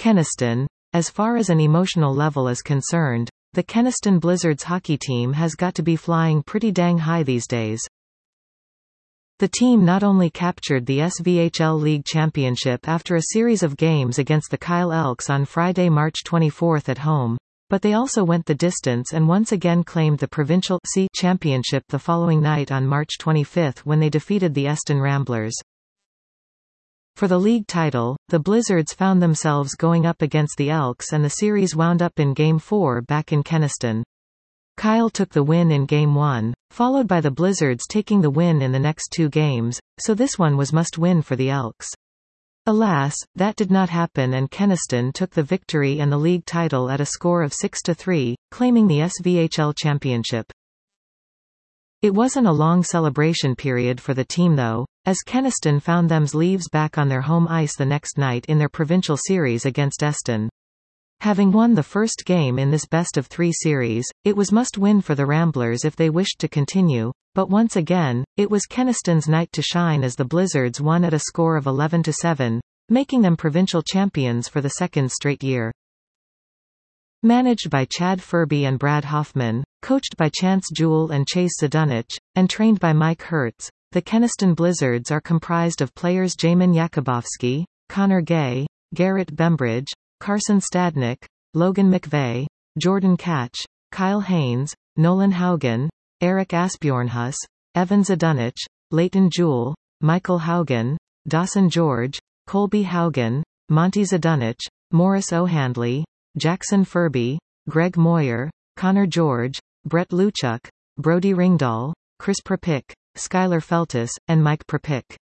Kenaston. As far as an emotional level is concerned, the Kenaston Blizzards hockey team has got to be flying pretty dang high these days. The team not only captured the SVHL League Championship after a series of games against the Kyle Elks on Friday, March 24 at home, but they also went the distance and once again claimed the Provincial C Championship the following night on March 25 when they defeated the Eston Ramblers. For the league title, the Blizzards found themselves going up against the Elks and the series wound up in Game 4 back in Kenaston. Kyle took the win in Game 1, followed by the Blizzards taking the win in the next two games, so this one was must-win for the Elks. Alas, that did not happen and Kenaston took the victory and the league title at a score of 6-3, claiming the SVHL championship. It wasn't a long celebration period for the team though, as Kenaston found themselves back on their home ice the next night in their provincial series against Eston. Having won the first game in this best-of-3 series, it was must-win for the Ramblers if they wished to continue, but once again, it was Kenaston's night to shine as the Blizzards won at a score of 11-7, making them provincial champions for the second straight year. Managed by Chad Furby and Brad Hoffman, coached by Chance Jewell and Chase Zdunich, and trained by Mike Hertz, the Kenaston Blizzards are comprised of players Jamin Yakubovsky, Connor Gay, Garrett Bembridge, Carson Stadnick, Logan McVeigh, Jordan Catch, Kyle Haynes, Nolan Haugen, Eric Asbjornhus, Evan Zdunich, Leighton Jewell, Michael Haugen, Dawson George, Colby Haugen, Monty Zdunich, Morris O'Handley, Jackson Furby, Greg Moyer, Connor George, Brett Luchuk, Brody Ringdahl, Chris Prapik, Skylar Feltus, and Mike Prapik.